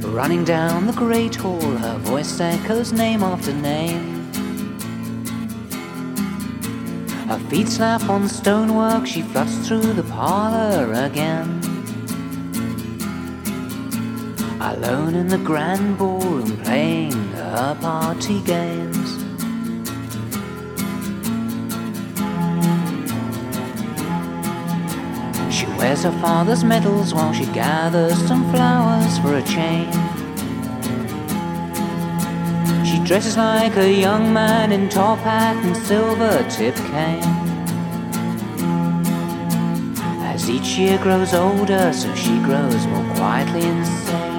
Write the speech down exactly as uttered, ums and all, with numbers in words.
Running down the great hall, her voice echoes name after name. Her feet slap on stonework, she flutters through the parlor again. Alone in the grand ballroom, playing her party games. She wears her father's medals while she gathers some flowers for a chain. She dresses like a young man in top hat and silver tip cane. As each year grows older, so she grows more quietly insane.